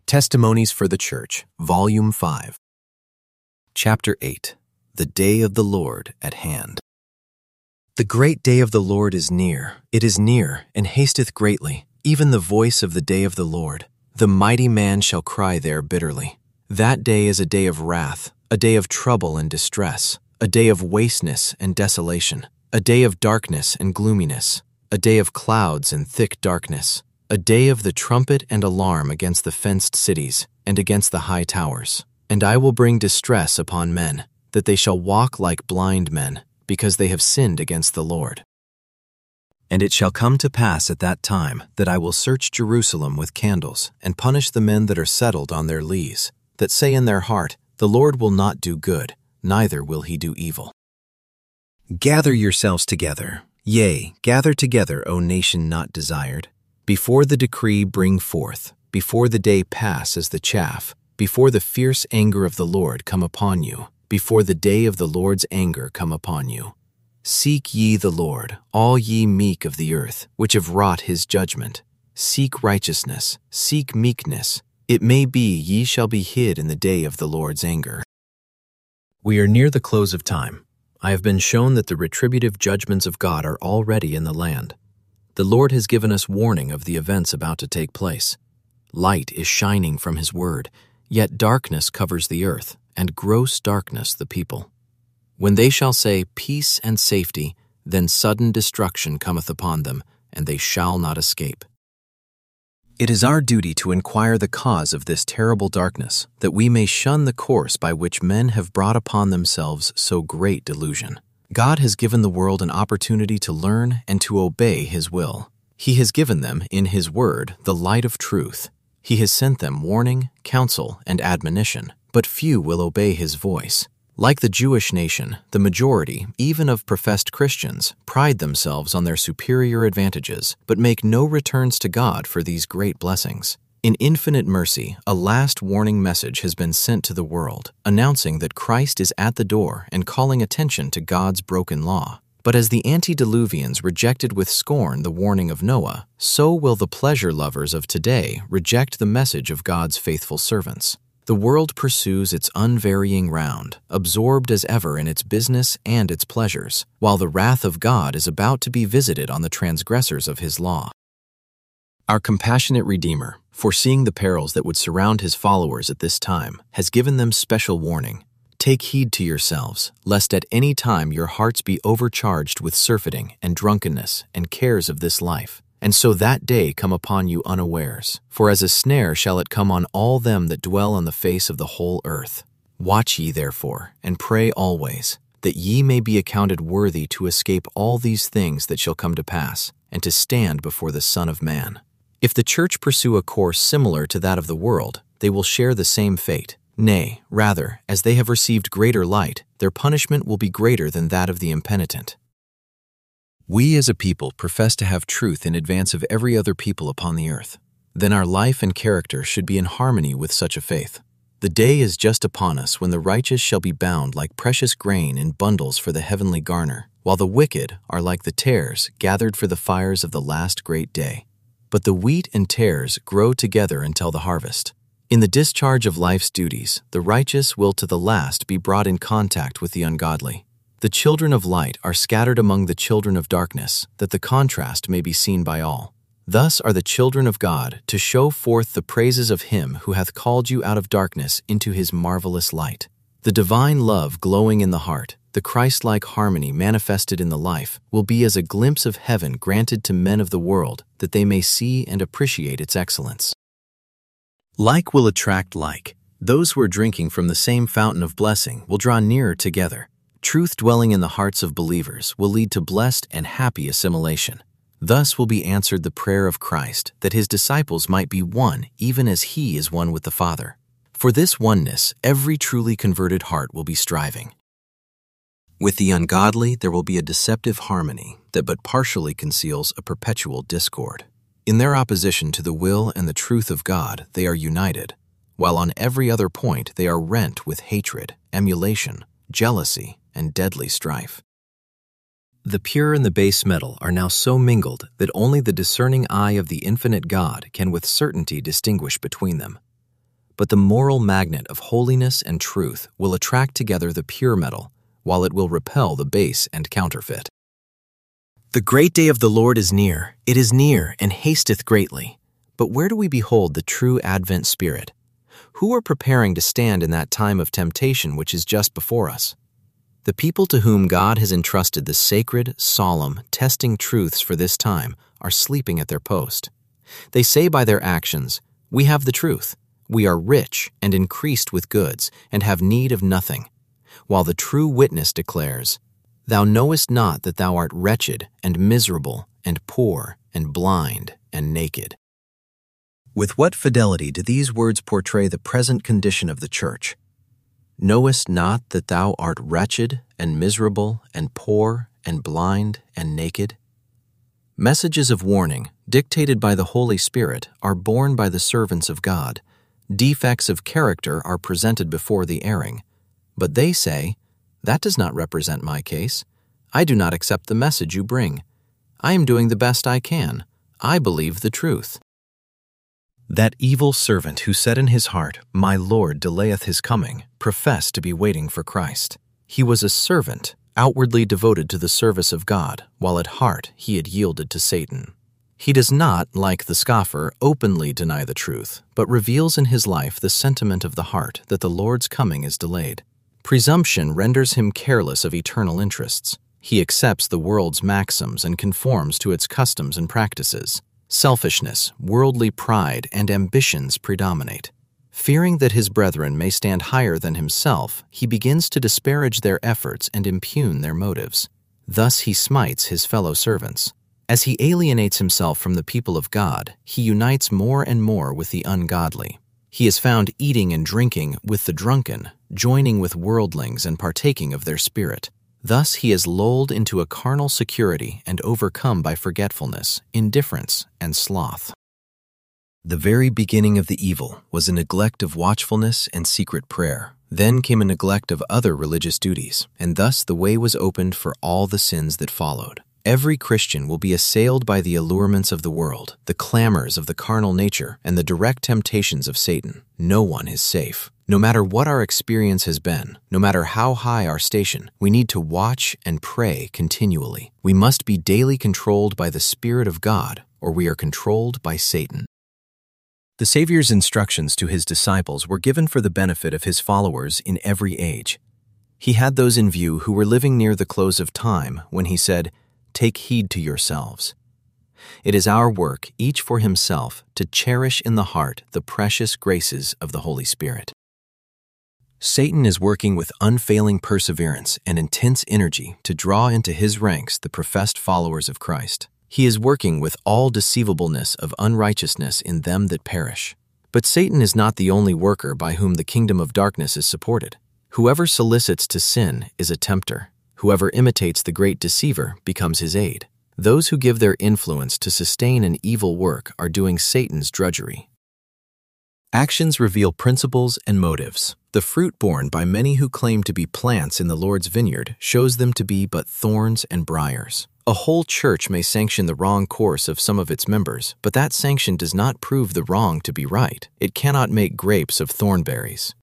Testimonies for the Church, Volume 5. Chapter 8. The Day of the Lord at Hand. The great day of the Lord is near. It is near, and hasteth greatly, even the voice of the day of the Lord. The mighty man shall cry there bitterly. That day is a day of wrath, a day of trouble and distress, a day of wasteness and desolation, a day of darkness and gloominess, a day of clouds and thick darkness, a day of the trumpet and alarm against the fenced cities and against the high towers. And I will bring distress upon men, that they shall walk like blind men, because they have sinned against the Lord. And it shall come to pass at that time that I will search Jerusalem with candles, and punish the men that are settled on their lees, that say in their heart, The Lord will not do good, neither will he do evil. Gather yourselves together, yea, gather together, O nation not desired. Before the decree bring forth, before the day pass as the chaff, before the fierce anger of the Lord come upon you, before the day of the Lord's anger come upon you. Seek ye the Lord, all ye meek of the earth, which have wrought his judgment. Seek righteousness, seek meekness. It may be ye shall be hid in the day of the Lord's anger. We are near the close of time. I have been shown that the retributive judgments of God are already in the land. The Lord has given us warning of the events about to take place. Light is shining from his word, yet darkness covers the earth, and gross darkness the people. When they shall say, Peace and safety, then sudden destruction cometh upon them, and they shall not escape. It is our duty to inquire the cause of this terrible darkness, that we may shun the course by which men have brought upon themselves so great delusion. God has given the world an opportunity to learn and to obey his will. He has given them, in his word, the light of truth. He has sent them warning, counsel, and admonition, but few will obey his voice. Like the Jewish nation, the majority, even of professed Christians, pride themselves on their superior advantages, but make no returns to God for these great blessings. In infinite mercy, a last warning message has been sent to the world, announcing that Christ is at the door and calling attention to God's broken law. But as the antediluvians rejected with scorn the warning of Noah, so will the pleasure lovers of today reject the message of God's faithful servants. The world pursues its unvarying round, absorbed as ever in its business and its pleasures, while the wrath of God is about to be visited on the transgressors of his law. Our compassionate Redeemer, foreseeing the perils that would surround his followers at this time, has given them special warning. Take heed to yourselves, lest at any time your hearts be overcharged with surfeiting and drunkenness and cares of this life, and so that day come upon you unawares. For as a snare shall it come on all them that dwell on the face of the whole earth. Watch ye therefore, and pray always, that ye may be accounted worthy to escape all these things that shall come to pass, and to stand before the Son of Man. If the church pursue a course similar to that of the world, they will share the same fate. Nay, rather, as they have received greater light, their punishment will be greater than that of the impenitent. We as a people profess to have truth in advance of every other people upon the earth. Then our life and character should be in harmony with such a faith. The day is just upon us when the righteous shall be bound like precious grain in bundles for the heavenly garner, while the wicked are like the tares gathered for the fires of the last great day. But the wheat and tares grow together until the harvest. In the discharge of life's duties, the righteous will to the last be brought in contact with the ungodly. The children of light are scattered among the children of darkness, that the contrast may be seen by all. Thus are the children of God to show forth the praises of him who hath called you out of darkness into his marvelous light. The divine love glowing in the heart, the Christ-like harmony manifested in the life, will be as a glimpse of heaven granted to men of the world, that they may see and appreciate its excellence. Like will attract like. Those who are drinking from the same fountain of blessing will draw nearer together. Truth dwelling in the hearts of believers will lead to blessed and happy assimilation. Thus will be answered the prayer of Christ, that his disciples might be one even as he is one with the Father. For this oneness, every truly converted heart will be striving. With the ungodly, there will be a deceptive harmony that but partially conceals a perpetual discord. In their opposition to the will and the truth of God, they are united, while on every other point they are rent with hatred, emulation, jealousy, and deadly strife. The pure and the base metal are now so mingled that only the discerning eye of the infinite God can with certainty distinguish between them. but the moral magnet of holiness and truth will attract together the pure metal, while it will repel the base and counterfeit. The great day of the Lord is near. It is near and hasteth greatly. But where do we behold the true Advent spirit? Who are preparing to stand in that time of temptation which is just before us? The people to whom God has entrusted the sacred, solemn, testing truths for this time are sleeping at their post. They say by their actions, "We have the truth. We are rich and increased with goods, and have need of nothing." While the true witness declares, "Thou knowest not that thou art wretched and miserable and poor and blind and naked." With what fidelity do these words portray the present condition of the church? Knowest not that thou art wretched and miserable and poor and blind and naked? Messages of warning, dictated by the Holy Spirit, are borne by the servants of God. Defects of character are presented before the erring. But they say, "That does not represent my case. I do not accept the message you bring. I am doing the best I can. I believe the truth." That evil servant who said in his heart, "My Lord delayeth his coming," professed to be waiting for Christ. He was a servant, outwardly devoted to the service of God, while at heart he had yielded to Satan. He does not, like the scoffer, openly deny the truth, but reveals in his life the sentiment of the heart that the Lord's coming is delayed. Presumption renders him careless of eternal interests. He accepts the world's maxims and conforms to its customs and practices. Selfishness, worldly pride, and ambitions predominate. Fearing that his brethren may stand higher than himself, he begins to disparage their efforts and impugn their motives. Thus he smites his fellow servants. As he alienates himself from the people of God, he unites more and more with the ungodly. He is found eating and drinking with the drunken, joining with worldlings and partaking of their spirit. Thus he is lulled into a carnal security and overcome by forgetfulness, indifference, and sloth. The very beginning of the evil was a neglect of watchfulness and secret prayer. Then came a neglect of other religious duties, and thus the way was opened for all the sins that followed. Every Christian will be assailed by the allurements of the world, the clamors of the carnal nature, and the direct temptations of Satan. No one is safe. No matter what our experience has been, no matter how high our station, we need to watch and pray continually. We must be daily controlled by the Spirit of God, or we are controlled by Satan. The Savior's instructions to his disciples were given for the benefit of his followers in every age. He had those in view who were living near the close of time when he said, "Take heed to yourselves." It is our work, each for himself, to cherish in the heart the precious graces of the Holy Spirit. Satan is working with unfailing perseverance and intense energy to draw into his ranks the professed followers of Christ. He is working with all deceivableness of unrighteousness in them that perish. But Satan is not the only worker by whom the kingdom of darkness is supported. Whoever solicits to sin is a tempter. Whoever imitates the great deceiver becomes his aid. Those who give their influence to sustain an evil work are doing Satan's drudgery. Actions reveal principles and motives. The fruit borne by many who claim to be plants in the Lord's vineyard shows them to be but thorns and briars. A whole church may sanction the wrong course of some of its members, but that sanction does not prove the wrong to be right. It cannot make grapes of thornberries.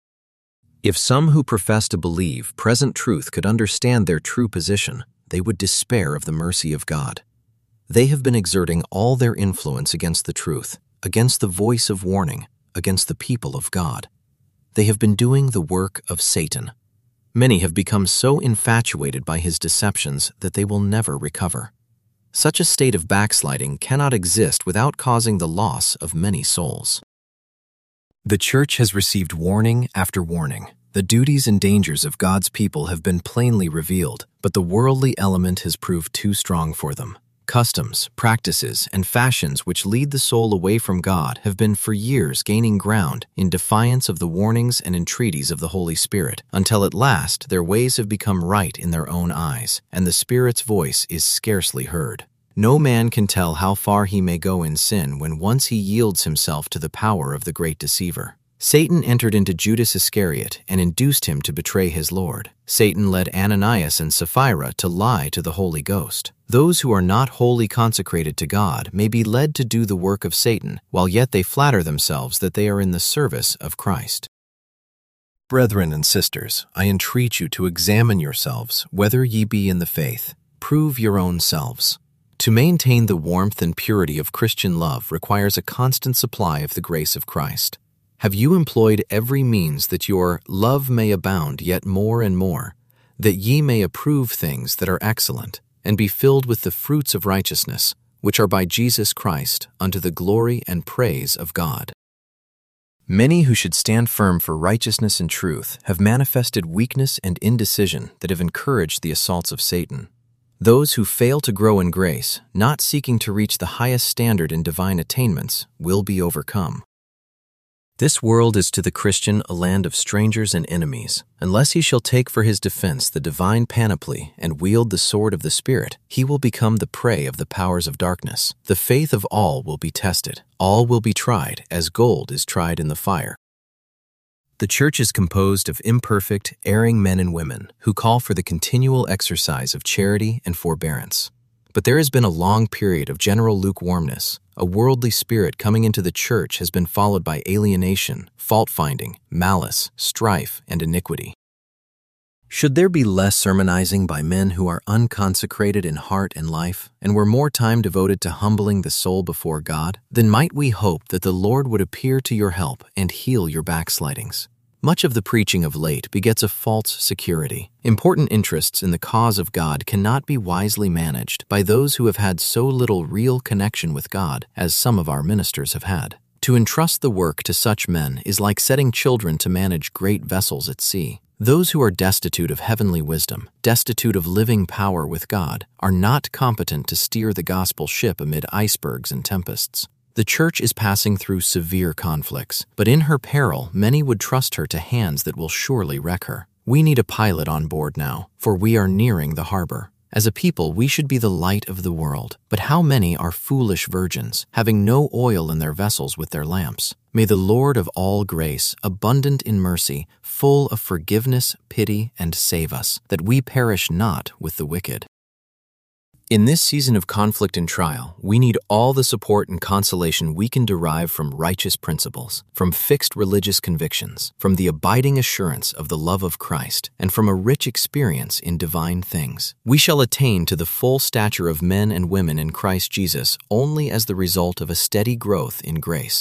If some who profess to believe present truth could understand their true position, they would despair of the mercy of God. They have been exerting all their influence against the truth, against the voice of warning, against the people of God. They have been doing the work of Satan. Many have become so infatuated by his deceptions that they will never recover. Such a state of backsliding cannot exist without causing the loss of many souls. The church has received warning after warning. The duties and dangers of God's people have been plainly revealed, but the worldly element has proved too strong for them. Customs, practices, and fashions which lead the soul away from God have been for years gaining ground in defiance of the warnings and entreaties of the Holy Spirit, until at last their ways have become right in their own eyes, and the Spirit's voice is scarcely heard. No man can tell how far he may go in sin when once he yields himself to the power of the great deceiver. Satan entered into Judas Iscariot and induced him to betray his Lord. Satan led Ananias and Sapphira to lie to the Holy Ghost. Those who are not wholly consecrated to God may be led to do the work of Satan, while yet they flatter themselves that they are in the service of Christ. Brethren and sisters, I entreat you to examine yourselves, whether ye be in the faith. Prove your own selves. To maintain the warmth and purity of Christian love requires a constant supply of the grace of Christ. Have you employed every means that your love may abound yet more and more, that ye may approve things that are excellent, and be filled with the fruits of righteousness, which are by Jesus Christ, unto the glory and praise of God? Many who should stand firm for righteousness and truth have manifested weakness and indecision that have encouraged the assaults of Satan. Those who fail to grow in grace, not seeking to reach the highest standard in divine attainments, will be overcome. This world is to the Christian a land of strangers and enemies. Unless he shall take for his defense the divine panoply and wield the sword of the Spirit, he will become the prey of the powers of darkness. The faith of all will be tested. All will be tried, as gold is tried in the fire. The church is composed of imperfect, erring men and women who call for the continual exercise of charity and forbearance. But there has been a long period of general lukewarmness. A worldly spirit coming into the church has been followed by alienation, fault-finding, malice, strife, and iniquity. Should there be less sermonizing by men who are unconsecrated in heart and life, and were more time devoted to humbling the soul before God, then might we hope that the Lord would appear to your help and heal your backslidings. Much of the preaching of late begets a false security. Important interests in the cause of God cannot be wisely managed by those who have had so little real connection with God as some of our ministers have had. To entrust the work to such men is like setting children to manage great vessels at sea. Those who are destitute of heavenly wisdom, destitute of living power with God, are not competent to steer the gospel ship amid icebergs and tempests. The church is passing through severe conflicts, but in her peril, many would trust her to hands that will surely wreck her. We need a pilot on board now, for we are nearing the harbor. As a people, we should be the light of the world. But how many are foolish virgins, having no oil in their vessels with their lamps? May the Lord of all grace, abundant in mercy, full of forgiveness, pity, and save us, that we perish not with the wicked. In this season of conflict and trial, we need all the support and consolation we can derive from righteous principles, from fixed religious convictions, from the abiding assurance of the love of Christ, and from a rich experience in divine things. We shall attain to the full stature of men and women in Christ Jesus only as the result of a steady growth in grace.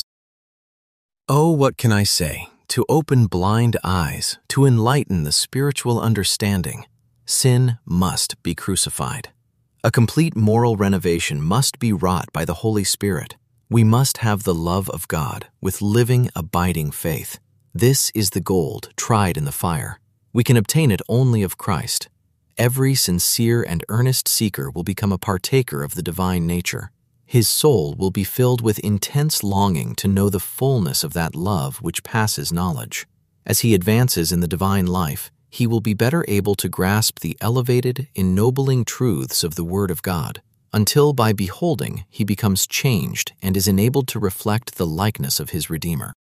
Oh, what can I say? To open blind eyes, to enlighten the spiritual understanding, sin must be crucified. A complete moral renovation must be wrought by the Holy Spirit. We must have the love of God with living, abiding faith. This is the gold tried in the fire. We can obtain it only of Christ. Every sincere and earnest seeker will become a partaker of the divine nature. His soul will be filled with intense longing to know the fullness of that love which passes knowledge. As he advances in the divine life, he will be better able to grasp the elevated, ennobling truths of the Word of God, until by beholding he becomes changed and is enabled to reflect the likeness of his Redeemer.